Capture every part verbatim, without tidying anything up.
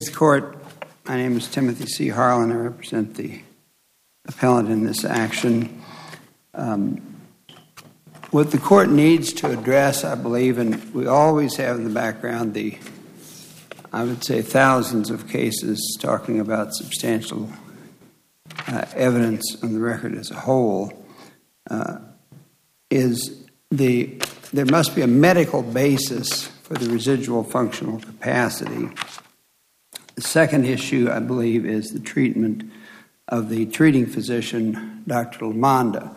the Court. My name is Timothy C. Harlan. I represent the appellant in this action. Um, what the Court needs to address, I believe, and we always have in the background the, I would say, thousands of cases talking about substantial uh, evidence on the record as a whole, uh, is the there must be a medical basis for the residual functional capacity. The second issue, I believe, is the treatment of the treating physician, Doctor Lamonda.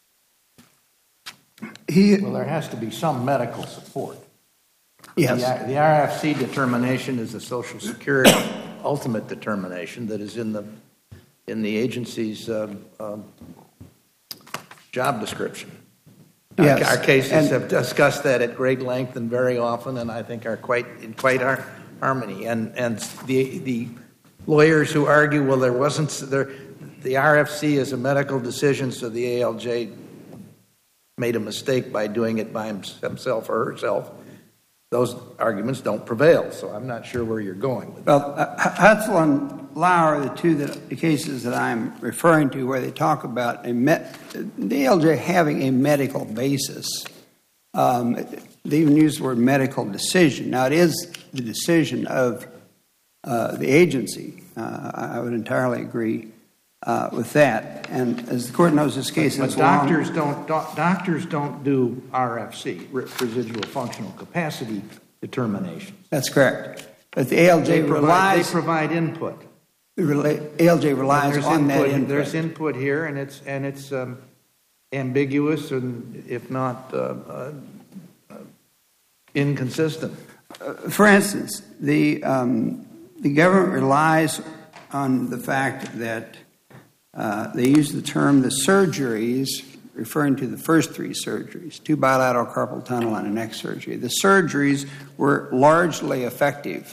He, well, there has to be some medical support. Yes. The, the R F C determination is a Social Security ultimate determination that is in the in the agency's uh, uh, job description. Yes. Our, our cases and, have discussed that at great length and very often, and I think are quite in quite har- harmony. And and the the lawyers who argue, well, there wasn't there, the R F C is a medical decision, so the A L J made a mistake by doing it by himself or herself. Those arguments don't prevail, so I'm not sure where you're going with that. Well, uh, Hutzel and Lauer are the two that, the cases that I'm referring to where they talk about a met, the A L J having a medical basis. Um, they even use the word medical decision. Now, it is the decision of uh, the agency. Uh, I would entirely agree uh, with that. And as the Court knows, this case but, is but doctors don't doc, doctors don't do R F C, residual functional capacity determinations. That's correct. But the A L J they provide, relies. They provide input. The A L J relies on input, that input. There's input here, and it's and it's um, ambiguous and, if not, uh, uh, uh, inconsistent. Uh, for instance, the um, the government relies on the fact that uh, they use the term the surgeries, referring to the first three surgeries, two bilateral carpal tunnel and a neck surgery. The surgeries were largely effective.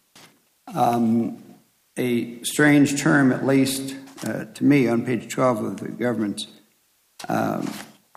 Um, a strange term, at least uh, to me, on page twelve of the government's um,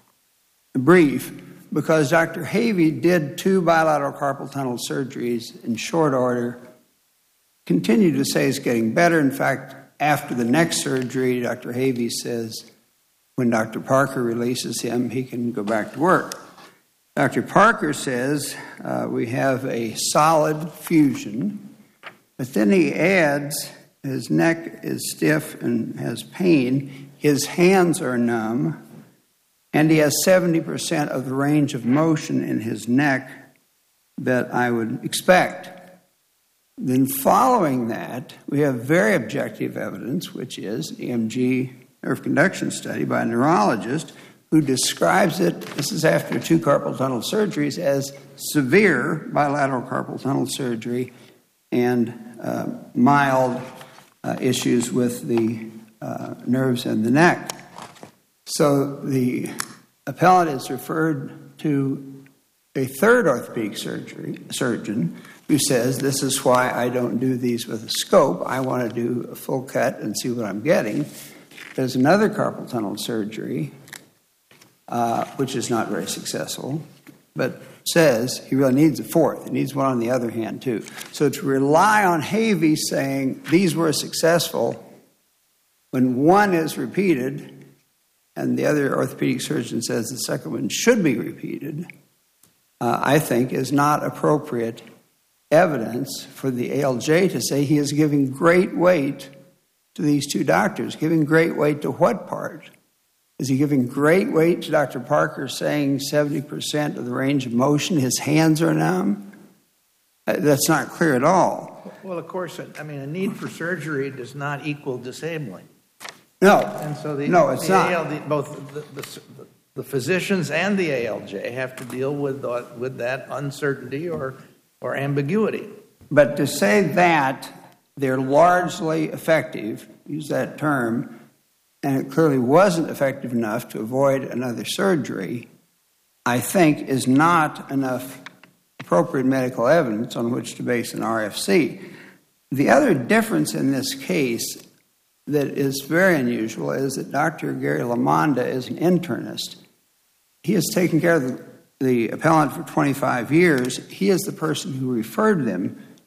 brief, because Doctor Havey did two bilateral carpal tunnel surgeries in short order, continued to say it's getting better. In fact, after the neck surgery, Doctor Havey says when Doctor Parker releases him, he can go back to work. Doctor Parker says uh, we have a solid fusion, but then he adds his neck is stiff and has pain, his hands are numb, and he has seventy percent of the range of motion in his neck that I would expect. Then following that, we have very objective evidence, which is an E M G nerve conduction study by a neurologist who describes it, this is after two carpal tunnel surgeries, as severe bilateral carpal tunnel surgery and uh, mild uh, issues with the uh, nerves in the neck. So the appellant is referred to a third orthopedic surgery surgeon who says, this is why I don't do these with a scope. I want to do a full cut and see what I'm getting. There's another carpal tunnel surgery, uh, which is not very successful, but says he really needs a fourth. He needs one on the other hand, too. So to rely on Havey saying these were successful when one is repeated and the other orthopedic surgeon says the second one should be repeated, uh, I think is not appropriate evidence for the A L J to say he is giving great weight to these two doctors. Giving great weight to what part? Is he giving great weight to Doctor Parker saying seventy percent of the range of motion, his hands are numb? That's not clear at all. Well, of course, I mean, a need for surgery does not equal disabling. No, and so the, no, it's the not. A L D, both the, the, the physicians and the A L J have to deal with uh, with that uncertainty or or ambiguity. But to say that they're largely effective, use that term, and it clearly wasn't effective enough to avoid another surgery, I think is not enough appropriate medical evidence on which to base an R F C. The other difference in this case that is very unusual is that Doctor Gary Lamonda is an internist. He has taken care of the, the appellant for twenty-five years. He is the person who referred them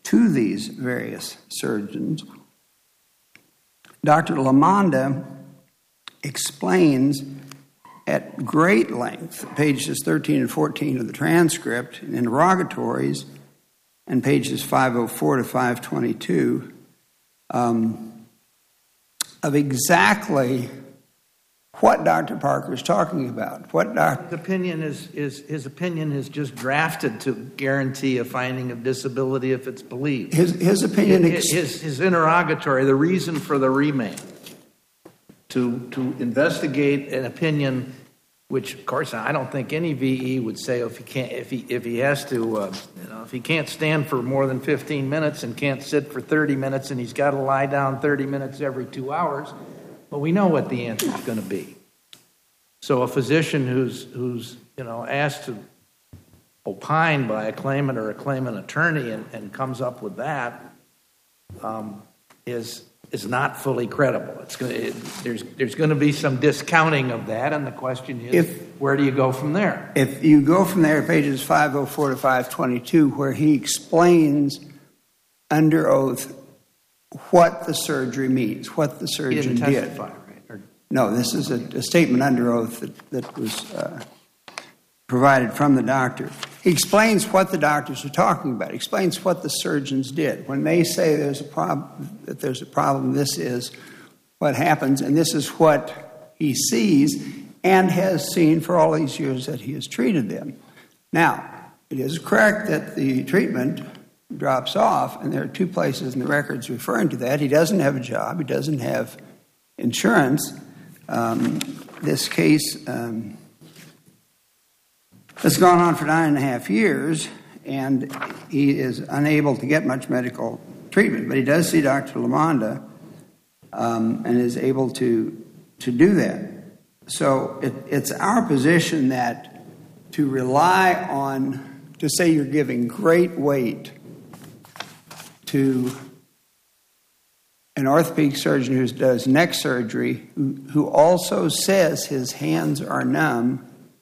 to these various surgeons, Doctor Lamonda explains at great length, pages thirteen and fourteen of the transcript, in interrogatories, and pages five oh four to five twenty-two, um, of exactly what Doctor Parker is talking about. What Doctor His opinion is, is his opinion is just drafted to guarantee a finding of disability if it's believed. His his opinion. His, his, his interrogatory, the reason for the remand, to to investigate an opinion, which of course I don't think any V E would say if he can't if he if he has to uh, you know if he can't stand for more than fifteen minutes and can't sit for thirty minutes and he's got to lie down thirty minutes every two hours. But we know what the answer is going to be. So a physician who's who's you know asked to opine by a claimant or a claimant attorney and, and comes up with that um, is is not fully credible. It's going to, it, there's there's going to be some discounting of that, and the question is, if, where do you go from there? If you go from there, pages five oh four to five twenty-two, where he explains under oath what the surgery means, what the surgeon he didn't did. Testify, right? Or, no, this is a, a statement under oath that, that was uh, provided from the doctor. He explains what the doctors are talking about. He explains what the surgeons did. When they say there's a problem, that there's a problem, this is what happens, and this is what he sees and has seen for all these years that he has treated them. Now, it is correct that the treatment drops off, and there are two places in the records referring to that. He doesn't have a job. He doesn't have insurance. Um, this case um, has gone on for nine and a half years, and he is unable to get much medical treatment. But he does see Doctor Lamonda um, and is able to to do that. So it, it's our position that to rely on, to say you're giving great weight to an orthopedic surgeon who does neck surgery, who, who also says his hands are numb,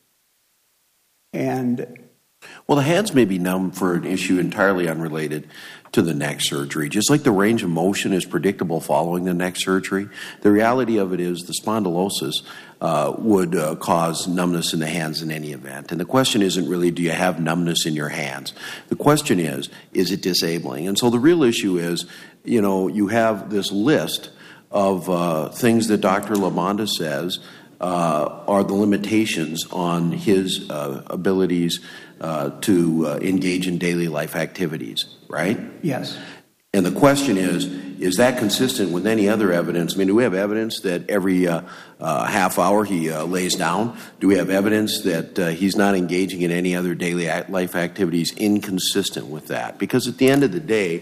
and well, the hands may be numb for an issue entirely unrelated to the neck surgery. Just like the range of motion is predictable following the neck surgery, the reality of it is the spondylosis uh, would uh, cause numbness in the hands in any event. And the question isn't really, do you have numbness in your hands? The question is, is it disabling? And so the real issue is, you know, you have this list of uh, things that Doctor Lamonda says uh, are the limitations on his uh, abilities Uh, to uh, engage in daily life activities, right? Yes. And the question is, is that consistent with any other evidence? I mean, do we have evidence that every uh, uh, half hour he uh, lays down? Do we have evidence that uh, he's not engaging in any other daily life activities inconsistent with that? Because at the end of the day,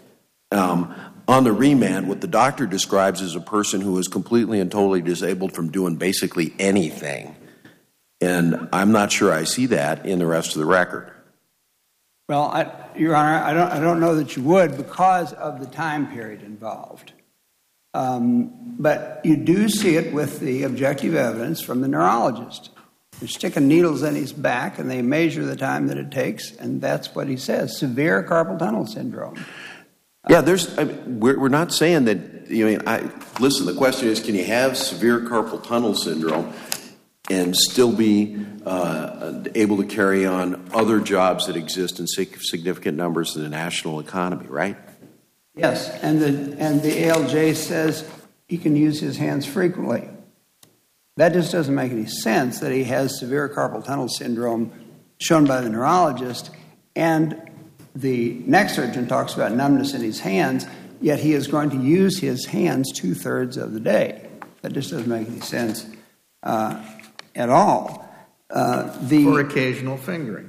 um, on the remand, what the doctor describes as a person who is completely and totally disabled from doing basically anything. And I'm not sure I see that in the rest of the record. Well, I, Your Honor, I don't, I don't know that you would because of the time period involved. Um, but you do see it with the objective evidence from the neurologist. They're sticking needles in his back, and they measure the time that it takes, and that's what he says, severe carpal tunnel syndrome. Yeah, there's. I mean, we're, we're not saying that. You know, I listen. The question is, can you have severe carpal tunnel syndrome and still be uh, able to carry on other jobs that exist in significant numbers in the national economy, right? Yes, and the and the A L J says he can use his hands frequently. That just doesn't make any sense that he has severe carpal tunnel syndrome shown by the neurologist, and the neck surgeon talks about numbness in his hands, yet he is going to use his hands two-thirds of the day. That just doesn't make any sense uh, at all. Uh, the, For occasional fingering.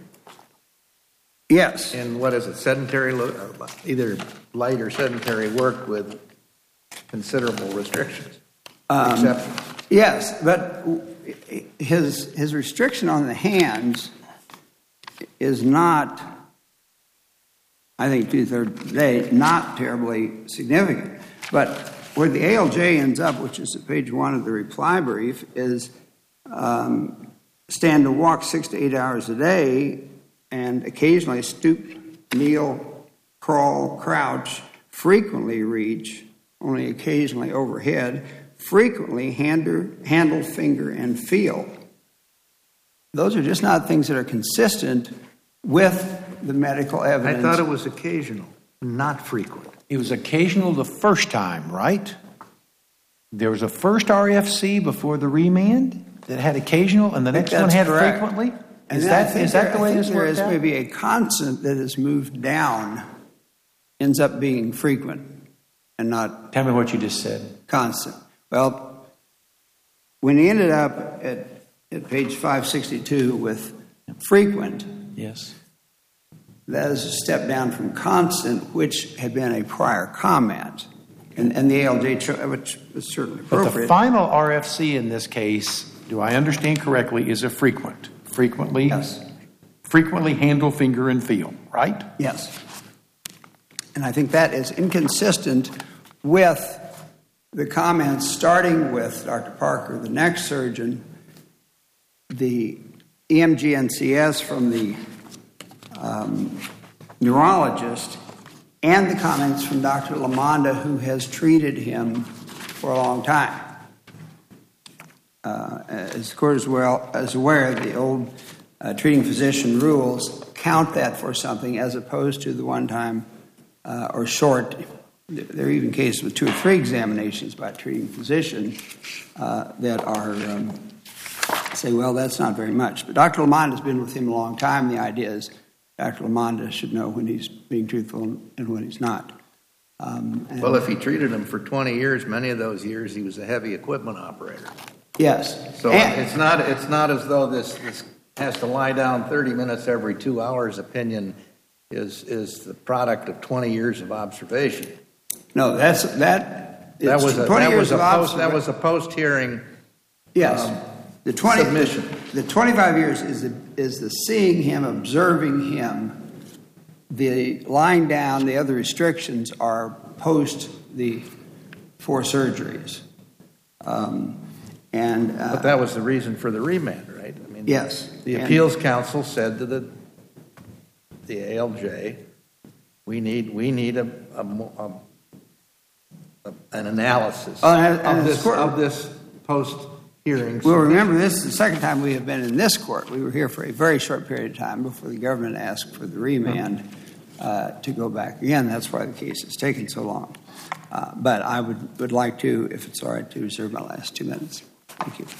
Yes. And what is it, sedentary, either light or sedentary work with considerable restrictions? Um, Except yes, but his his restriction on the hands is not, I think two-thirds of the day, not terribly significant. But where the A L J ends up, which is at page one of the reply brief, is um, stand to walk six to eight hours a day and occasionally stoop, kneel, crawl, crouch, frequently reach, only occasionally overhead, frequently handle, handle, finger, and feel. Those are just not things that are consistent with the medical evidence. I thought it was occasional, not frequent. It was occasional the first time, right? There was a first R F C before the remand that had occasional, and the next one had correct. frequently? And Is I that, think is that there, the way I think this there worked is out? maybe a constant that has moved down, ends up being frequent and not Tell me what you just said. constant. Well, when he ended up at, at page five sixty-two with frequent, Yes. that is a step down from constant, which had been a prior comment. And, and the A L J, cho- which was certainly But appropriate. the final R F C in this case, do I understand correctly, is a frequent. Frequently, Yes. frequently handle, finger, and feel, right? Yes. And I think that is inconsistent with the comments starting with Doctor Parker, the neck surgeon, the E M G N C S from the um, neurologist, and the comments from Doctor Lamonda, who has treated him for a long time. Uh, as the court is well as aware, the old uh, treating physician rules count that for something as opposed to the one-time uh, or short. There are even cases with two or three examinations by a treating physician uh, that are um, say, well, that's not very much. But Doctor Lamonda has been with him a long time. The idea is Doctor Lamonda should know when he's being truthful and when he's not. Um, and Well, if he treated him for twenty years, many of those years he was a heavy equipment operator. yes, So and, it's not it's not as though this, this has to lie down thirty minutes every two hours. Opinion is is the product of twenty years of observation. no, that's that. That it's was a, twenty that years was a of post that observa- was a post hearing. yes. um, the twenty submission. The, the twenty-five years is the is the seeing him, observing him. The lying down, the other restrictions are post the four surgeries, um, and uh, But that was the reason for the remand, right? I mean, yes, The and- appeals council said to the the A L J, we need we need a, a, mo- a, a an analysis Oh, and- and of the this court- of this post hearing. Well, remember, this is the second time we have been in this court. We were here for a very short period of time before the government asked for the remand uh, to go back again. That's why the case has taken so long. Uh, but I would, would like to, if it's all right, to reserve my last two minutes. Thank you.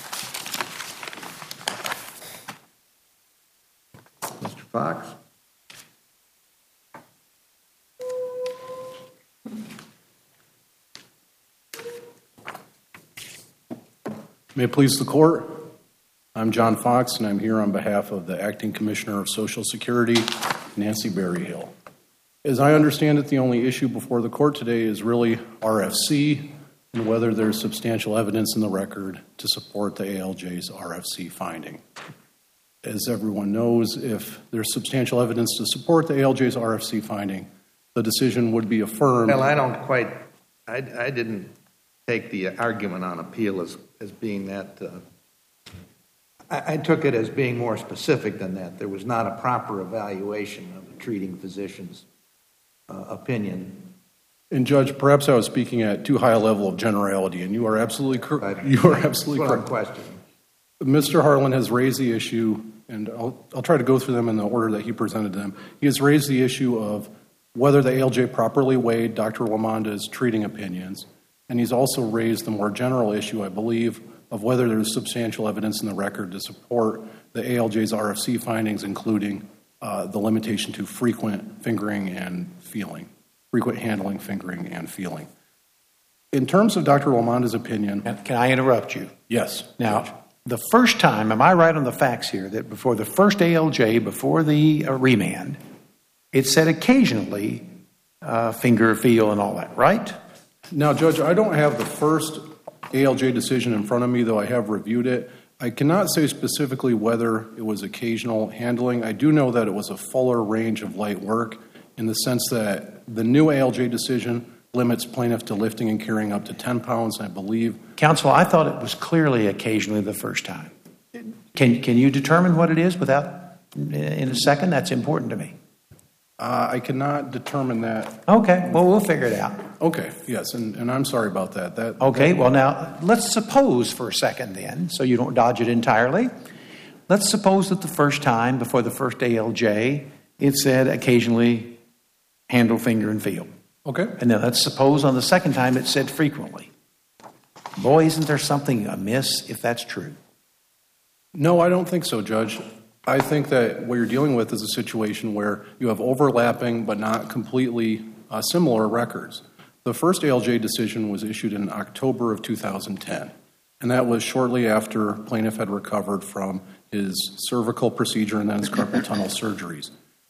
Mister Fox. May it please the court. I'm John Fox, and I'm here on behalf of the Acting Commissioner of Social Security, Nancy Berryhill. As I understand it, the only issue before the court today is really R F C and whether there's substantial evidence in the record to support the A L J's R F C finding. As everyone knows, if there's substantial evidence to support the A L J's R F C finding, the decision would be affirmed. Well, I don't quite. I, I didn't take the argument on appeal as as being that. Uh, I, I took it as being more specific than that. There was not a proper evaluation of the treating physician's uh, opinion. And Judge, perhaps I was speaking at too high a level of generality, and you are absolutely correct. You are absolutely That's what I'm correct. questioning. Mister Harlan has raised the issue, and I'll, I'll try to go through them in the order that he presented them. He has raised the issue of whether the A L J properly weighed Doctor Lamonda's treating opinions, and he's also raised the more general issue, I believe, of whether there's substantial evidence in the record to support the A L J's R F C findings, including uh, the limitation to frequent fingering and feeling, frequent handling, fingering, and feeling. In terms of Doctor Lamonda's opinion, Can I interrupt you? yes. Now, the first time, am I right on the facts here, that before the first A L J, before the uh, remand, it said occasionally uh, finger, feel, and all that, right? Now, Judge, I don't have the first A L J decision in front of me, though I have reviewed it. I cannot say specifically whether it was occasional handling. I do know that it was a fuller range of light work in the sense that the new A L J decision limits plaintiff to lifting and carrying up to ten pounds, I believe. Counsel, I thought it was clearly occasionally the first time. Can, can you determine what it is without, in a second? That's important to me. Uh, I cannot determine that. Okay, well, we'll figure it out. Okay, yes, and, and I'm sorry about that. That Okay, well, now, let's suppose for a second then, so you don't dodge it entirely. Let's suppose that the first time, before the first A L J, it said occasionally handle, finger, and feel. Okay. And then let's suppose on the second time it said frequently. Boy, isn't there something amiss if that's true? No, I don't think so, Judge. I think that what you're dealing with is a situation where you have overlapping but not completely uh, similar records. The first A L J decision was issued in October of two thousand ten, and that was shortly after plaintiff had recovered from his cervical procedure and then his carpal tunnel surgeries.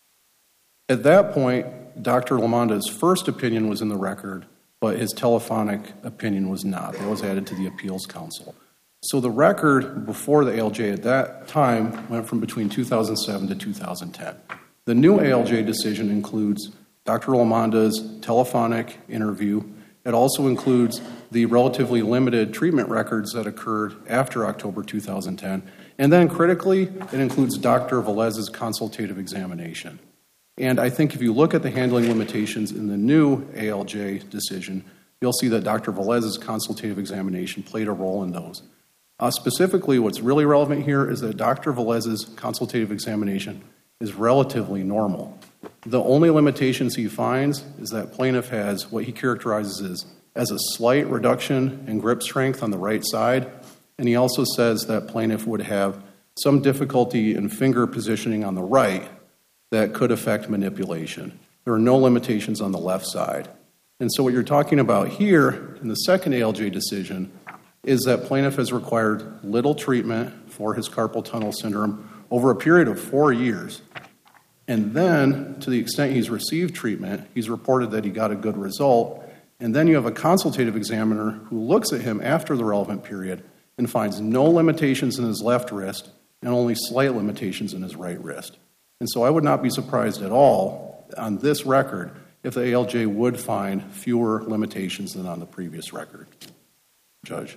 At that point, Doctor Lamanda's first opinion was in the record, but his telephonic opinion was not. That was added to the appeals council. So the record before the A L J at that time went from between two thousand seven to two thousand ten. The new A L J decision includes Doctor Lamanda's telephonic interview. It also includes the relatively limited treatment records that occurred after October two thousand ten. And then critically, it includes Doctor Velez's consultative examination. And I think if you look at the handling limitations in the new A L J decision, you'll see that Doctor Velez's consultative examination played a role in those. Uh, specifically, what's really relevant here is that Doctor Velez's consultative examination is relatively normal. The only limitations he finds is that plaintiff has what he characterizes as, as a slight reduction in grip strength on the right side, and he also says that plaintiff would have some difficulty in finger positioning on the right that could affect manipulation. There are no limitations on the left side. And so what you're talking about here in the second A L J decision is that plaintiff has required little treatment for his carpal tunnel syndrome over a period of four years. And then, to the extent he's received treatment, he's reported that he got a good result. And then you have a consultative examiner who looks at him after the relevant period and finds no limitations in his left wrist and only slight limitations in his right wrist. And so I would not be surprised at all on this record if the A L J would find fewer limitations than on the previous record, Judge.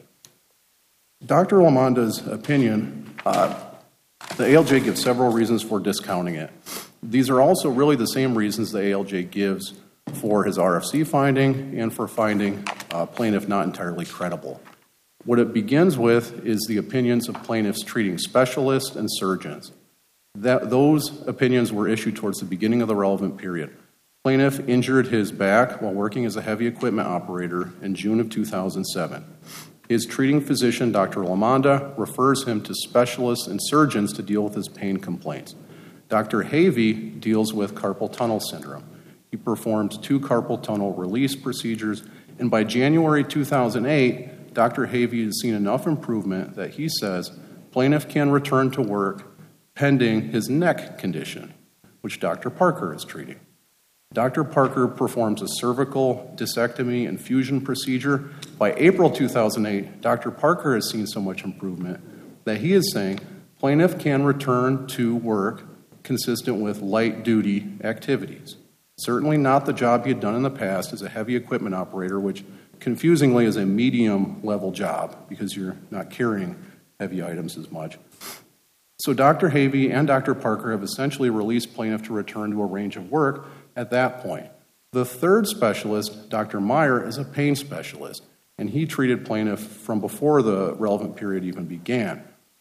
Doctor Lamanda's opinion, uh, the A L J gives several reasons for discounting it. These are also really the same reasons the A L J gives for his R F C finding and for finding uh, plaintiff not entirely credible. What it begins with is the opinions of plaintiff's treating specialists and surgeons. That, those opinions were issued towards the beginning of the relevant period. Plaintiff injured his back while working as a heavy equipment operator in June of two thousand seven. His treating physician, Doctor Lamanda, refers him to specialists and surgeons to deal with his pain complaints. Doctor Havey deals with carpal tunnel syndrome. He performed two carpal tunnel release procedures, and by January two thousand eight, Doctor Havey has seen enough improvement that he says plaintiff can return to work pending his neck condition, which Doctor Parker is treating. Doctor Parker performs a cervical discectomy and fusion procedure. By April two thousand eight, Doctor Parker has seen so much improvement that he is saying plaintiff can return to work consistent with light-duty activities. Certainly not the job he had done in the past as a heavy equipment operator, which confusingly is a medium-level job because you're not carrying heavy items as much. So Doctor Havey and Doctor Parker have essentially released plaintiff to return to a range of work at that point. The third specialist, Doctor Meyer, is a pain specialist, and he treated plaintiff from before the relevant period even began.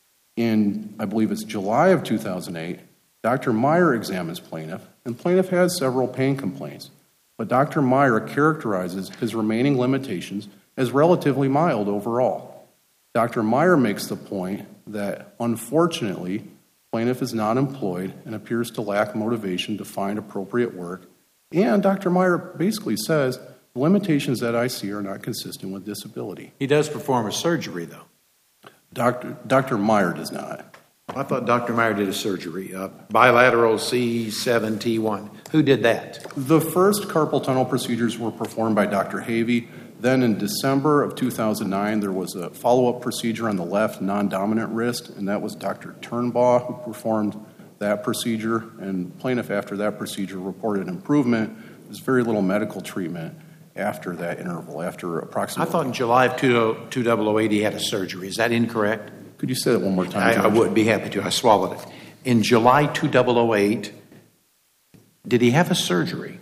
In, I believe it's July of two thousand eight, Doctor Meyer examines plaintiff, and plaintiff has several pain complaints. But Doctor Meyer characterizes his remaining limitations as relatively mild overall. Doctor Meyer makes the point that, unfortunately, plaintiff is not employed and appears to lack motivation to find appropriate work. And Doctor Meyer basically says, the limitations that I see are not consistent with disability. He does perform a surgery, though. Doctor Doctor Meyer does not. I thought Doctor Meyer did a surgery, uh, bilateral C seven T one. Who did that? The first carpal tunnel procedures were performed by Doctor Havey. Then in December of two thousand nine, there was a follow-up procedure on the left non-dominant wrist, and that was Doctor Turnbaugh who performed that procedure. And plaintiff, after that procedure, reported improvement. There's very little medical treatment after that interval, after approximately... I thought in July of two thousand eight he had a surgery. Is that incorrect? Could you say that one more time? I, I would be happy to. I swallowed it. In July two thousand eight, Did he have a surgery?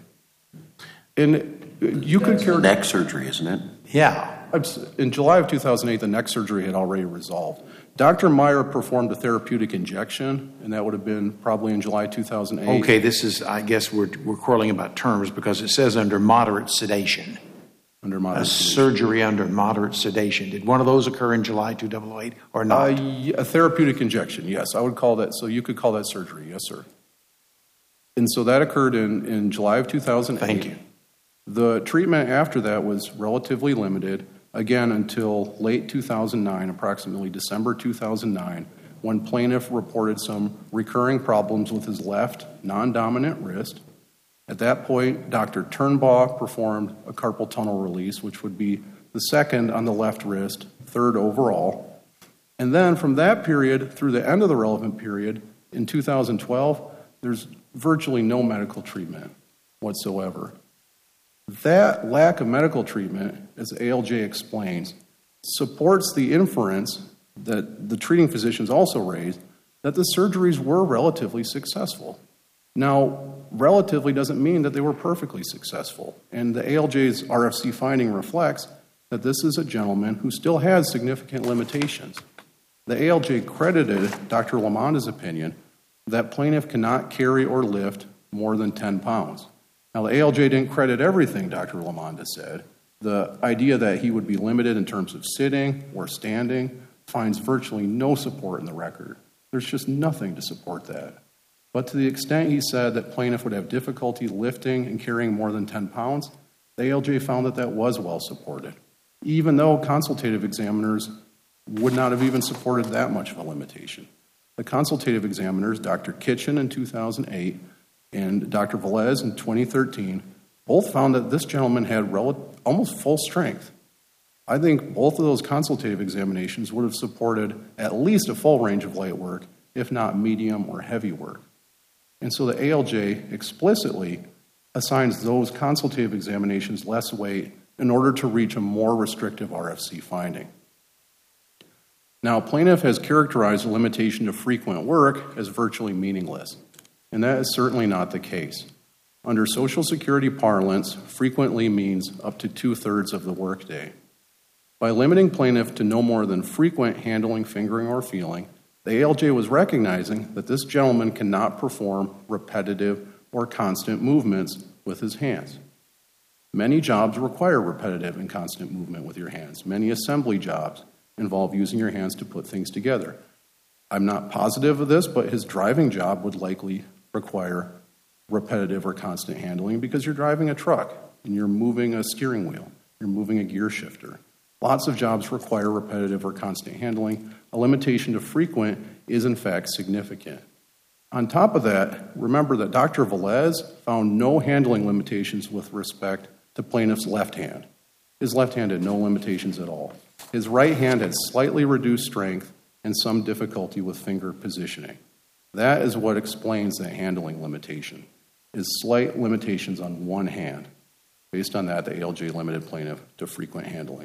And you could care. Neck surgery, isn't it? Yeah. In July of two thousand eight, the neck surgery had already resolved. Doctor Meyer performed a therapeutic injection, and that would have been probably in July two thousand eight. Okay, this is, I guess we're, we're quarreling about terms because it says under moderate sedation. Under moderate a sedation. surgery under moderate sedation. Did one of those occur in July two thousand eight or not? Uh, a therapeutic injection, yes. I would call that, so you could call that surgery, yes, sir. And so that occurred in, in July of two thousand eight. Thank you. The treatment after that was relatively limited, again, until late two thousand nine, approximately December two thousand nine, when plaintiff reported some recurring problems with his left non-dominant wrist. At that point, Doctor Turnbaugh performed a carpal tunnel release, which would be the second on the left wrist, third overall. And then from that period through the end of the relevant period, in two thousand twelve, there's virtually no medical treatment whatsoever. That lack of medical treatment, as A L J explains, supports the inference that the treating physicians also raised that the surgeries were relatively successful. Now, relatively doesn't mean that they were perfectly successful, and the A L J's R F C finding reflects that this is a gentleman who still has significant limitations. The A L J credited Doctor Lamanda's opinion that plaintiff cannot carry or lift more than ten pounds. Now, the A L J didn't credit everything Doctor Lamanda said. The idea that he would be limited in terms of sitting or standing finds virtually no support in the record. There's just nothing to support that. But to the extent he said that plaintiff would have difficulty lifting and carrying more than ten pounds, the A L J found that that was well supported, even though consultative examiners would not have even supported that much of a limitation. The consultative examiners, Doctor Kitchen in two thousand eight and Doctor Velez in twenty thirteen, both found that this gentleman had rel- almost full strength. I think both of those consultative examinations would have supported at least a full range of light work, if not medium or heavy work. And so the A L J explicitly assigns those consultative examinations less weight in order to reach a more restrictive R F C finding. Now, plaintiff has characterized the limitation to frequent work as virtually meaningless, and that is certainly not the case. Under Social Security parlance, frequently means up to two-thirds of the workday. By limiting plaintiff to no more than frequent handling, fingering, or feeling, the A L J was recognizing that this gentleman cannot perform repetitive or constant movements with his hands. Many jobs require repetitive and constant movement with your hands. Many assembly jobs involve using your hands to put things together. I'm not positive of this, but his driving job would likely require repetitive or constant handling because you're driving a truck and you're moving a steering wheel, you're moving a gear shifter. Lots of jobs require repetitive or constant handling. A limitation to frequent is, in fact, significant. On top of that, remember that Doctor Velez found no handling limitations with respect to plaintiff's left hand. His left hand had no limitations at all. His right hand had slightly reduced strength and some difficulty with finger positioning. That is what explains that handling limitation, is slight limitations on one hand. Based on that, the A L J limited plaintiff to frequent handling.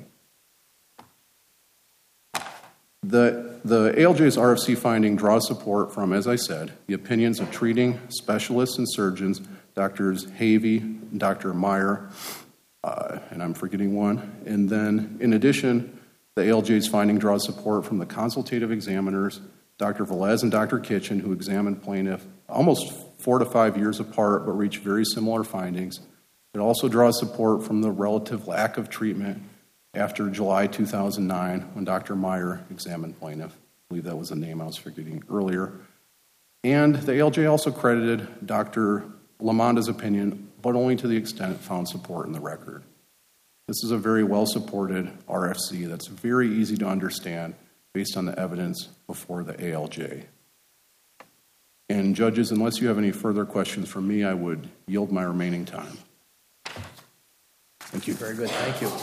The, the A L J's R F C finding draws support from, as I said, the opinions of treating specialists and surgeons, Doctors Havey, Doctor Meyer, uh, and I'm forgetting one. And then, in addition, the A L J's finding draws support from the consultative examiners, Doctor Velez and Doctor Kitchen, who examined plaintiff almost four to five years apart but reached very similar findings. It also draws support from the relative lack of treatment after July two thousand nine, when Doctor Meyer examined plaintiff. I believe that was the name I was forgetting earlier. And the A L J also credited Doctor Lamanda's opinion, but only to the extent it found support in the record. This is a very well-supported R F C that's very easy to understand based on the evidence before the A L J. And judges, unless you have any further questions from me, I would yield my remaining time. Thank you. Very good. Thank you.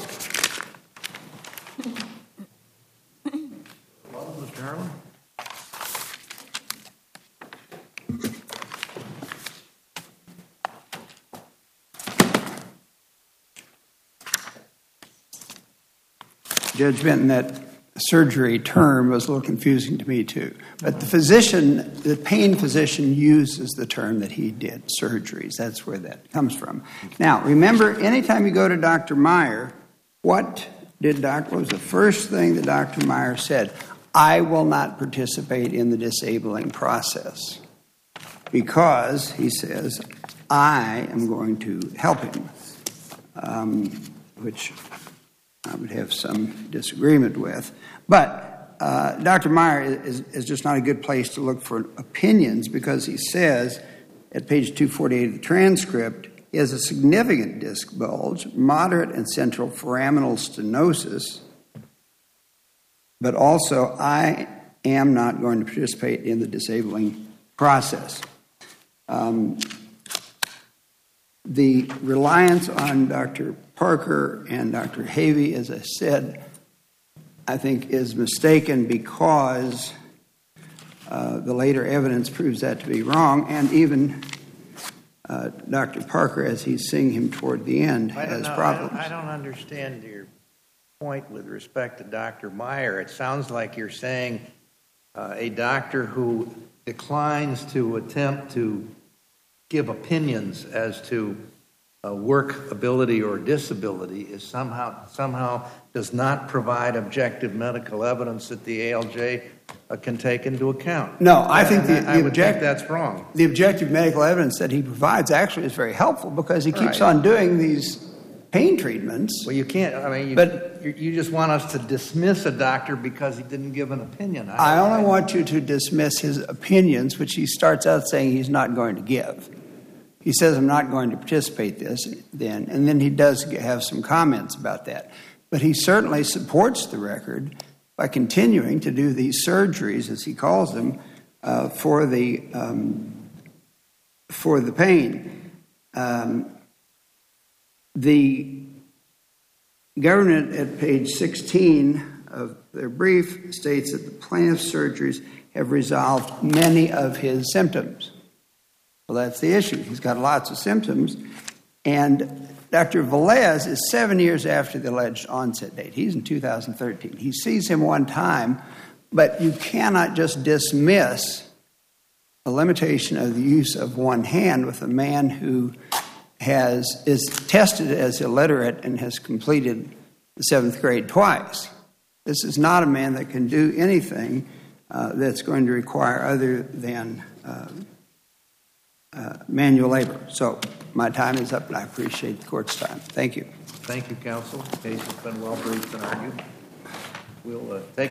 Hello, Mister Harlan. Judge Benton, that surgery term was a little confusing to me too. But the physician, the pain physician uses the term that he did, surgeries. That's where that comes from. Now, remember, anytime you go to Doctor Meyer, what did Doctor what was the first thing that Doctor Meyer said? I will not participate in the disabling process because, he says, I am going to help him, um, which I would have some disagreement with. But uh, Doctor Meyer is, is just not a good place to look for opinions because he says at page two forty-eight of the transcript, he has a significant disc bulge, moderate and central foraminal stenosis, but also I am not going to participate in the disabling process. Um, the reliance on Doctor Parker and Doctor Havey, as I said, I think is mistaken because uh, the later evidence proves that to be wrong, and even uh, Doctor Parker, as he's seeing him toward the end, has know, problems. I don't, I don't understand your point with respect to Doctor Meyer. It sounds like you're saying uh, a doctor who declines to attempt to give opinions as to uh, work ability or disability is somehow somehow does not provide objective medical evidence that the A L J uh, can take into account. No, I think the, I, I the would object, think that's wrong. The objective medical evidence that he provides actually is very helpful because he keeps Right. on doing these pain treatments. Well, you can't. I mean, you, But- you, you just want us to dismiss a doctor because he didn't give an opinion. I only want you to dismiss his opinions, which he starts out saying he's not going to give. He says, I'm not going to participate this then, and then he does have some comments about that. But he certainly supports the record by continuing to do these surgeries, as he calls them, uh, for the um, for the pain. Um, the government at page sixteen of their brief states that the plaintiff's surgeries have resolved many of his symptoms. Well, that's the issue. He's got lots of symptoms. And Doctor Velez is seven years after the alleged onset date. He's in two thousand thirteen. He sees him one time, but you cannot just dismiss a limitation of the use of one hand with a man who has is tested as illiterate and has completed the seventh grade twice. This is not a man that can do anything uh, that's going to require other than uh, uh, manual labor. So my time is up, and I appreciate the court's time. Thank you. Thank you, counsel. The case has been well briefed and argued. We'll uh, take